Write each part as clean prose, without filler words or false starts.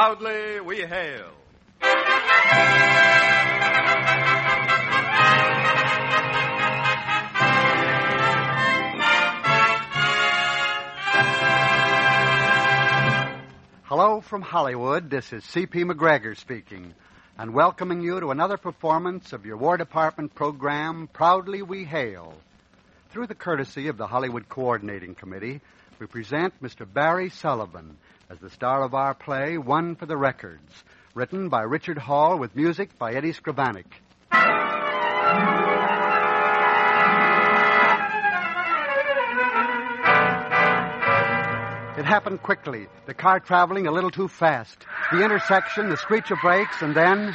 Proudly we hail. Hello from Hollywood. This is C.P. McGregor speaking, and welcoming you to another performance of your War Department program, Proudly We Hail. Through the courtesy of the Hollywood Coordinating Committee, we present Mr. Barry Sullivan as the star of our play, One for the Records, written by Richard Hall with music by Eddie Scribanic. It happened quickly, the car traveling a little too fast. The intersection, the screech of brakes, and then...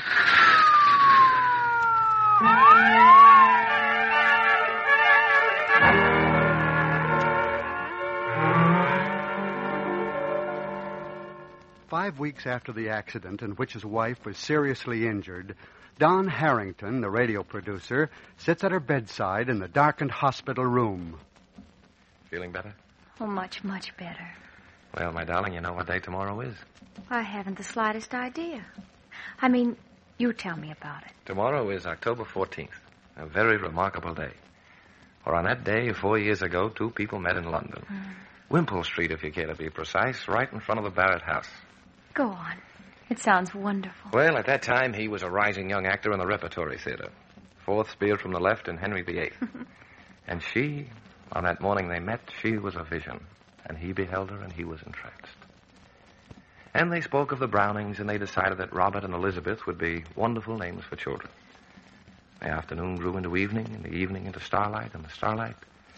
"5 weeks after the accident in which his wife was seriously injured, Don Harrington, the radio producer, sits at her bedside in the darkened hospital room. Feeling better? Oh, much, much better. Well, my darling, you know what day tomorrow is? I haven't the slightest idea. I mean, you tell me about it. Tomorrow is October 14th, a very remarkable day. For on that day, 4 years ago, two people met in London. Wimpole Street, if you care to be precise, right in front of the Barrett house. Go on. It sounds wonderful. Well, at that time, he was a rising young actor in the Repertory Theater. Fourth spear from the left in Henry VIII. And she, on that morning they met, she was a vision. And he beheld her, and he was entranced. And they spoke of the Brownings, and they decided that Robert and Elizabeth would be wonderful names for children. The afternoon grew into evening, and the evening into starlight, and the starlight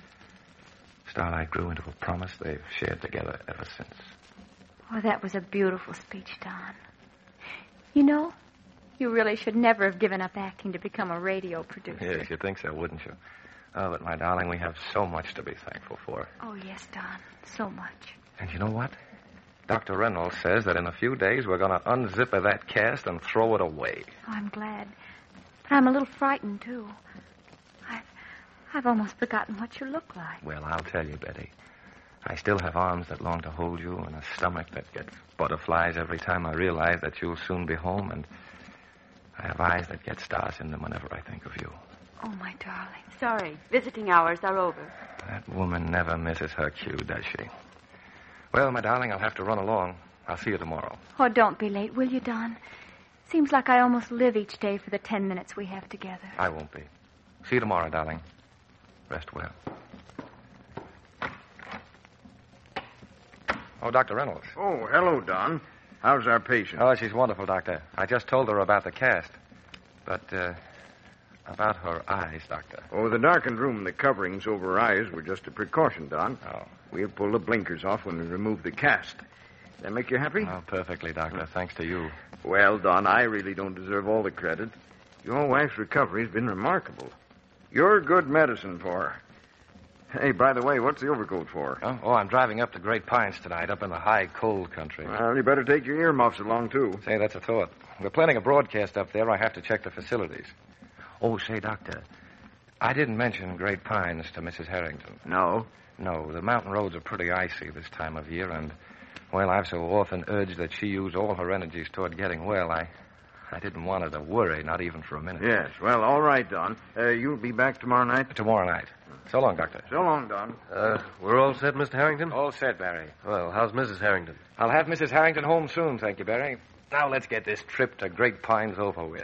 grew into a promise they've shared together ever since. Oh, that was a beautiful speech, Don. You know, you really should never have given up acting to become a radio producer. Yes, you'd think so, wouldn't you? Oh, but, my darling, we have so much to be thankful for. Oh, yes, Don, so much. And you know what? Dr. Reynolds says that in a few days we're going to unzip that cast and throw it away. Oh, I'm glad. But I'm a little frightened, too. I've almost forgotten what you look like. Well, I'll tell you, Betty. I still have arms that long to hold you and a stomach that gets butterflies every time I realize that you'll soon be home, and I have eyes that get stars in them whenever I think of you. Oh, my darling. Sorry, visiting hours are over. That woman never misses her cue, does she? Well, my darling, I'll have to run along. I'll see you tomorrow. Oh, don't be late, will you, Don? Seems like I almost live each day for the 10 minutes we have together. I won't be. See you tomorrow, darling. Rest well. Oh, Dr. Reynolds. Oh, hello, Don. How's our patient? Oh, she's wonderful, Doctor. I just told her about the cast. But, about her eyes, Doctor. Oh, the darkened room and the coverings over her eyes were just a precaution, Don. Oh. We'll pull the blinkers off when we remove the cast. That make you happy? Oh, perfectly, Doctor. Thanks to you. Well, Don, I really don't deserve all the credit. Your wife's recovery's been remarkable. You're good medicine for her. Hey, by the way, what's the overcoat for? Oh, I'm driving up to Great Pines tonight, up in the high, cold country. Well, you better take your earmuffs along, too. Say, that's a thought. We're planning a broadcast up there. I have to check the facilities. Oh, say, Doctor, I didn't mention Great Pines to Mrs. Harrington. No? No, the mountain roads are pretty icy this time of year, and, well, I've so often urged that she use all her energies toward getting well. I didn't want her to worry, not even for a minute. Yes, well, all right, Don. You'll be back tomorrow night? Tomorrow night. So long, Doctor. So long, Don. We're all set, Mr. Harrington? All set, Barry. Well, how's Mrs. Harrington? I'll have Mrs. Harrington home soon, thank you, Barry. Now let's get this trip to Great Pines over with.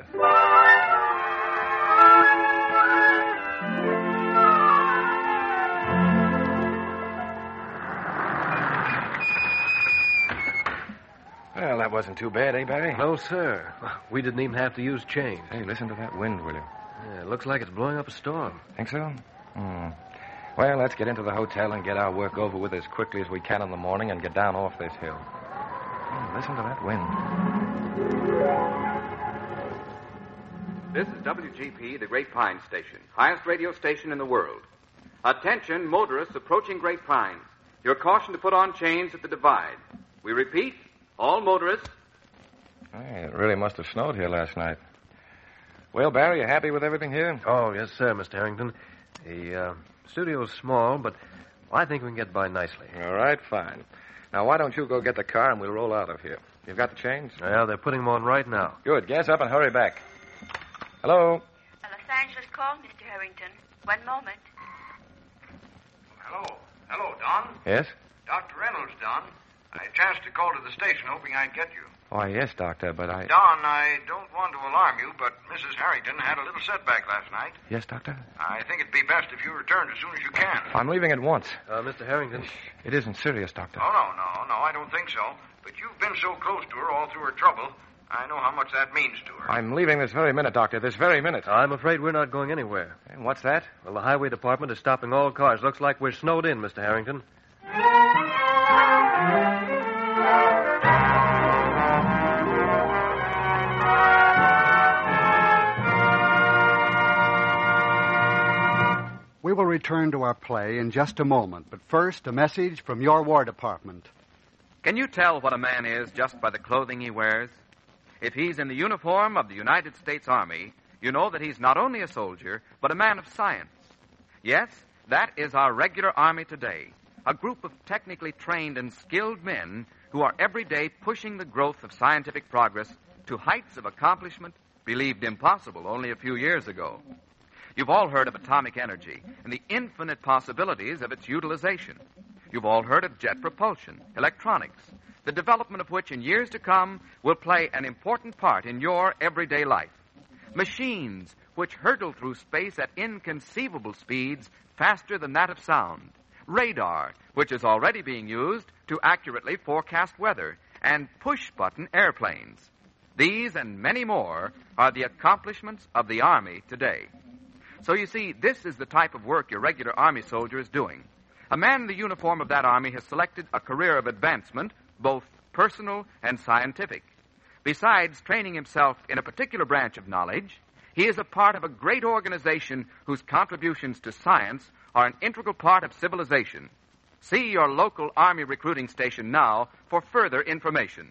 Well, that wasn't too bad, eh, Barry? No, sir. We didn't even have to use change. Hey, listen to that wind, will you? Yeah, it looks like it's blowing up a storm. Think so? Well, let's get into the hotel and get our work over with as quickly as we can in the morning and get down off this hill. Listen to that wind. This is WGP, the Great Pines station, highest radio station in the world. Attention, motorists approaching Great Pines. You're cautioned to put on chains at the divide. We repeat, all motorists. Hey, it really must have snowed here last night. Well, Barry, you happy with everything here? Oh, yes, sir, Mr. Harrington. The studio's small, but I think we can get by nicely. All right, fine. Now, why don't you go get the car and we'll roll out of here? You've got the change? Yeah, they're putting them on right now. Good. Gas up and hurry back. Hello? A Los Angeles call, Mr. Harrington. One moment. Hello. Hello, Don. Yes? Dr. Reynolds, Don. I chanced to call to the station hoping I'd get you. Why, yes, Doctor, but I... Don, I don't want to alarm you, but Mrs. Harrington had a little setback last night. Yes, Doctor? I think it'd be best if you returned as soon as you can. I'm leaving at once. Mr. Harrington. It isn't serious, Doctor. Oh, no, I don't think so. But you've been so close to her all through her trouble. I know how much that means to her. I'm leaving this very minute, Doctor, this very minute. I'm afraid we're not going anywhere. And what's that? Well, the highway department is stopping all cars. Looks like we're snowed in, Mr. Harrington. We will return to our play in just a moment, but first, a message from your War Department. Can you tell what a man is just by the clothing he wears? If he's in the uniform of the United States Army, you know that he's not only a soldier, but a man of science. Yes, that is our regular Army today, a group of technically trained and skilled men who are every day pushing the growth of scientific progress to heights of accomplishment believed impossible only a few years ago. You've all heard of atomic energy and the infinite possibilities of its utilization. You've all heard of jet propulsion, electronics, the development of which in years to come will play an important part in your everyday life. Machines which hurtle through space at inconceivable speeds faster than that of sound. Radar, which is already being used to accurately forecast weather. And push-button airplanes. These and many more are the accomplishments of the Army today. So you see, this is the type of work your regular Army soldier is doing. A man in the uniform of that Army has selected a career of advancement, both personal and scientific. Besides training himself in a particular branch of knowledge, he is a part of a great organization whose contributions to science are an integral part of civilization. See your local Army recruiting station now for further information.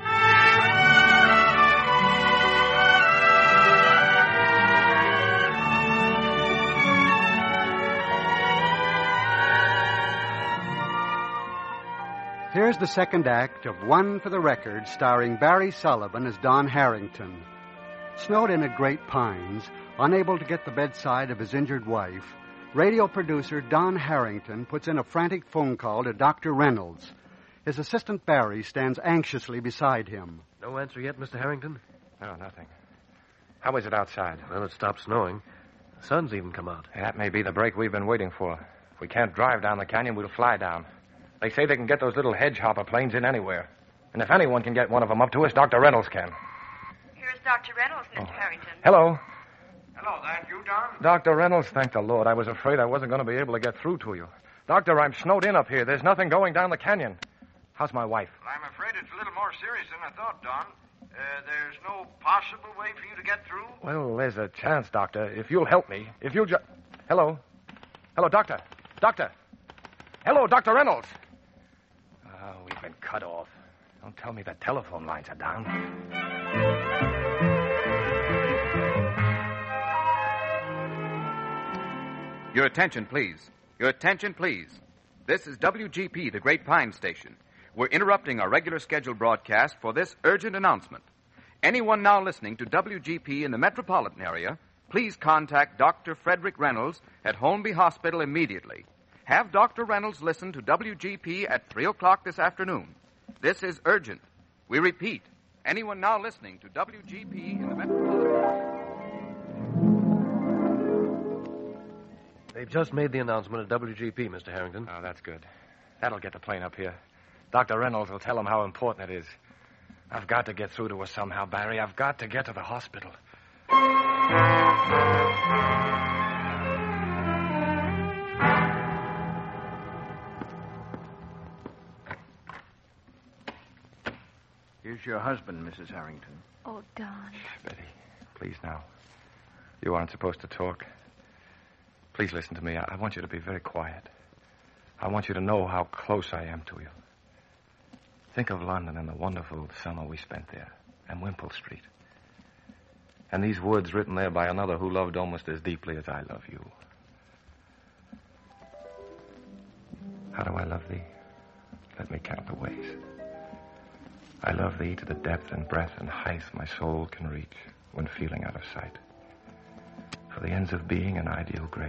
Here's the second act of One for the Record, starring Barry Sullivan as Don Harrington. Snowed in at Great Pines, unable to get the bedside of his injured wife, radio producer Don Harrington puts in a frantic phone call to Dr. Reynolds. His assistant Barry stands anxiously beside him. No answer yet, Mr. Harrington? No, nothing. How is it outside? Well, it stopped snowing. The sun's even come out. That may be the break we've been waiting for. If we can't drive down the canyon, we'll fly down. They say they can get those little hedge hopper planes in anywhere. And if anyone can get one of them up to us, Dr. Reynolds can. Here's Dr. Reynolds, Mr. Harrington. Hello. Hello, that you, Don? Dr. Reynolds, thank the Lord. I was afraid I wasn't going to be able to get through to you. Doctor, I'm snowed in up here. There's nothing going down the canyon. How's my wife? Well, I'm afraid it's a little more serious than I thought, Don. There's no possible way for you to get through? Well, there's a chance, Doctor. If you'll help me. If you'll just... Hello? Hello, Doctor. Doctor. Hello, Dr. Reynolds. Oh, we've been cut off. Don't tell me the telephone lines are down. Your attention, please. Your attention, please. This is WGP, the Great Pines Station. We're interrupting our regular scheduled broadcast for this urgent announcement. Anyone now listening to WGP in the metropolitan area, please contact Dr. Frederick Reynolds at Holmby Hospital immediately. Have Dr. Reynolds listen to WGP at 3 o'clock this afternoon. This is urgent. We repeat, anyone now listening to WGP in the metropolitan area... They've just made the announcement at WGP, Mr. Harrington. Oh, that's good. That'll get the plane up here. Dr. Reynolds will tell them how important it is. I've got to get through to her somehow, Barry. I've got to get to the hospital. Here's your husband, Mrs. Harrington. Oh, Don. Betty, please now. You aren't supposed to talk. Please listen to me. I want you to be very quiet. I want you to know how close I am to you. Think of London and the wonderful summer we spent there, and Wimpole Street. And these words written there by another who loved almost as deeply as I love you. How do I love thee? Let me count the ways. I love thee to the depth and breadth and height my soul can reach when feeling out of sight. For the ends of being an ideal grace.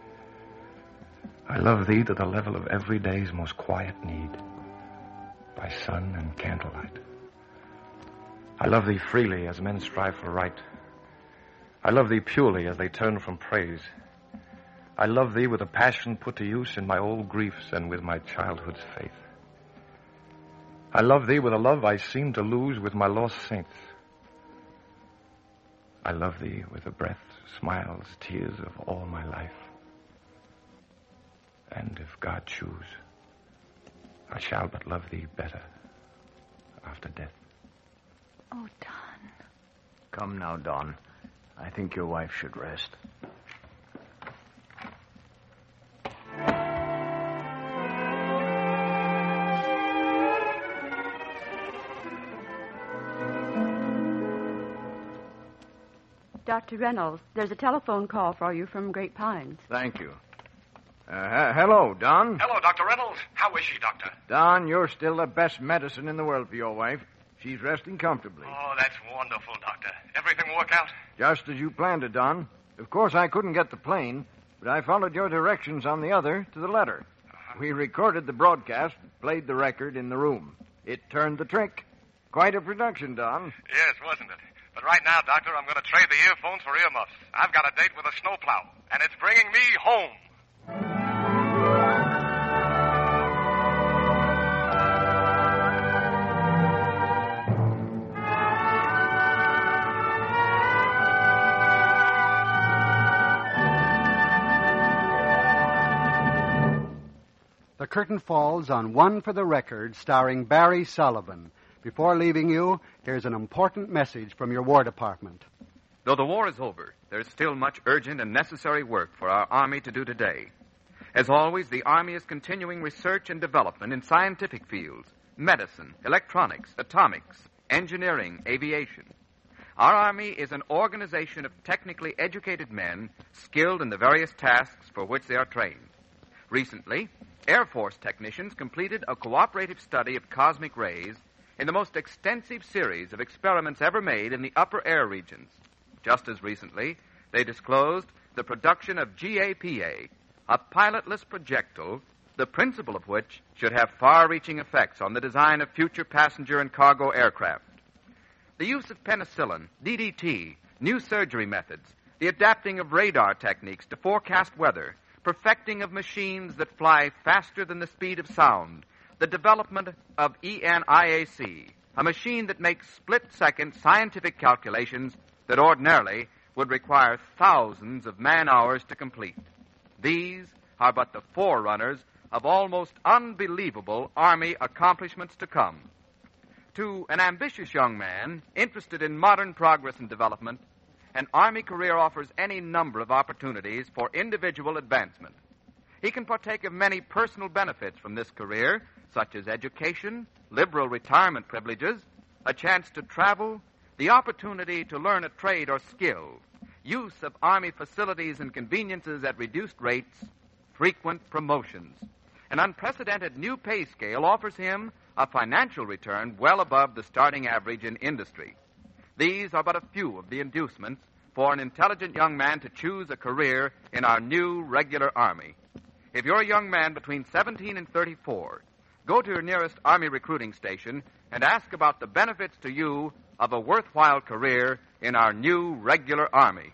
I love thee to the level of every day's most quiet need, by sun and candlelight. I love thee freely as men strive for right. I love thee purely as they turn from praise. I love thee with a passion put to use in my old griefs and with my childhood's faith. I love thee with a love I seem to lose with my lost saints. I love thee with the breath, smiles, tears of all my life. And if God choose, I shall but love thee better after death. Oh, Don. Come now, Don. I think your wife should rest. Dr. Reynolds, there's a telephone call for you from Great Pines. Thank you. Hello, Don. Hello, Dr. Reynolds. How is she, Doctor? Don, you're still the best medicine in the world for your wife. She's resting comfortably. Oh, that's wonderful, Doctor. Everything work out? Just as you planned it, Don. Of course, I couldn't get the plane, but I followed your directions on the other to the letter. We recorded the broadcast, played the record in the room. It turned the trick. Quite a production, Don. Yes, wasn't it? But right now, Doctor, I'm going to trade the earphones for earmuffs. I've got a date with a snowplow, and it's bringing me home. The curtain falls on One for the Record, starring Barry Sullivan. Before leaving you, here's an important message from your War Department. Though the war is over, there's still much urgent and necessary work for our Army to do today. As always, the Army is continuing research and development in scientific fields, medicine, electronics, atomics, engineering, aviation. Our Army is an organization of technically educated men skilled in the various tasks for which they are trained. Recently, Air Force technicians completed a cooperative study of cosmic rays in the most extensive series of experiments ever made in the upper air regions. Just as recently, they disclosed the production of GAPA, a pilotless projectile, the principle of which should have far-reaching effects on the design of future passenger and cargo aircraft. The use of penicillin, DDT, new surgery methods, the adapting of radar techniques to forecast weather, perfecting of machines that fly faster than the speed of sound, the development of ENIAC, a machine that makes split-second scientific calculations that ordinarily would require thousands of man-hours to complete. These are but the forerunners of almost unbelievable Army accomplishments to come. To an ambitious young man interested in modern progress and development, an Army career offers any number of opportunities for individual advancement. He can partake of many personal benefits from this career, such as education, liberal retirement privileges, a chance to travel, the opportunity to learn a trade or skill, use of Army facilities and conveniences at reduced rates, frequent promotions. An unprecedented new pay scale offers him a financial return well above the starting average in industry. These are but a few of the inducements for an intelligent young man to choose a career in our new regular Army. If you're a young man between 17 and 34, go to your nearest Army recruiting station and ask about the benefits to you of a worthwhile career in our new regular Army.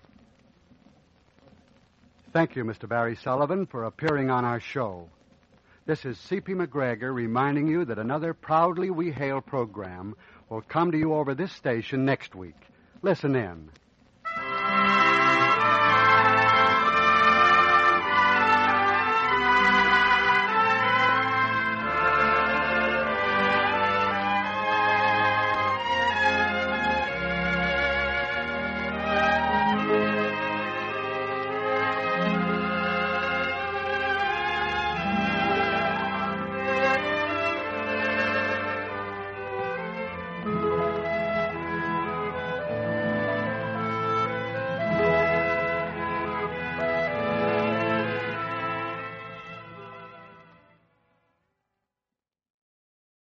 Thank you, Mr. Barry Sullivan, for appearing on our show. This is C.P. McGregor reminding you that another Proudly We Hail program will come to you over this station next week. Listen in.